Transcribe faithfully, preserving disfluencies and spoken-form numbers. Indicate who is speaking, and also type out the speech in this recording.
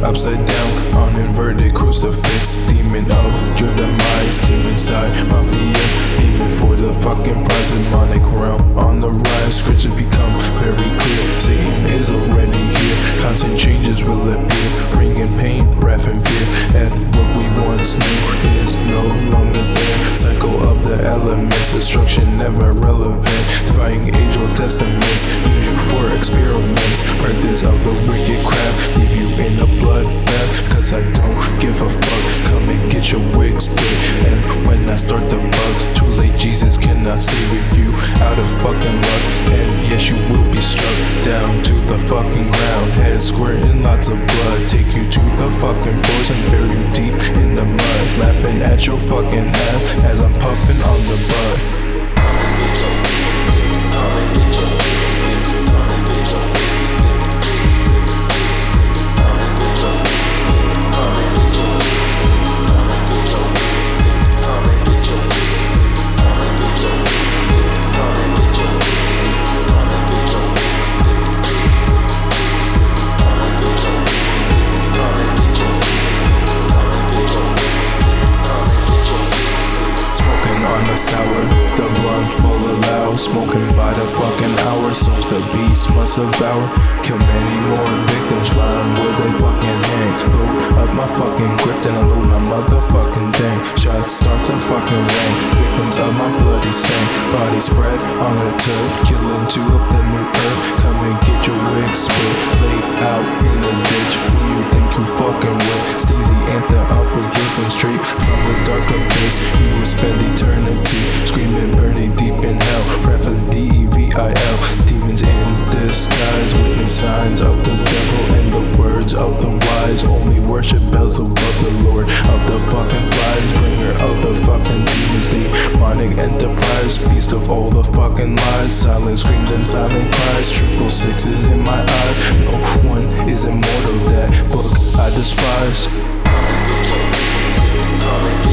Speaker 1: upside down on inverted crucifix. Demon of your demise, demon side mafia, aiming for the fucking prize. Demonic realm on the rise, scriptures become very clear. Satan is already here, constant changes will appear, bringing pain, wrath, and fear. And what we once knew is no longer there. Cycle of the elements, destruction never relevant. Defying age-old testaments, use you for experiments. Practice of the wicked craft, leave you in a bloodbath. Cause I don't give a fuck, come and get your wig split. And when I start the bug, too late, Jesus cannot save you out of fucking luck. And yes, you will be struck down to the fucking ground, head squirting lots of blood. Take you to the fucking floors and bury you deep in the mud, laughing at your fucking ass as I'm puffing on the bud. Sour, the blunt full of loud, smoking by the fucking hour. Souls the beast must devour, kill many more victims, find where they fucking hang. Load up my fucking grip, then I load my motherfucking dang. Shots start to fucking ring, victims of my bloody stain. Body spread on the turf, killing to up the new earth. Come and get your wig split, laid out in the ditch. Who you think you fucking with? Steezy Anthem, unforgiven, straight from the dark abyss. You will spend eternity screaming, burning deep in hell. Pray for the D E V I L. Demons in disguise, witness signs of the devil and the words of the wise. Only worship Beelzebub, the Lord of the fucking flies, bringer of the fucking demons, demonic enterprise, beast of all the fucking lies. Silent screams and silent cries, triple sixes in my eyes. No one is immortal, that book I despise.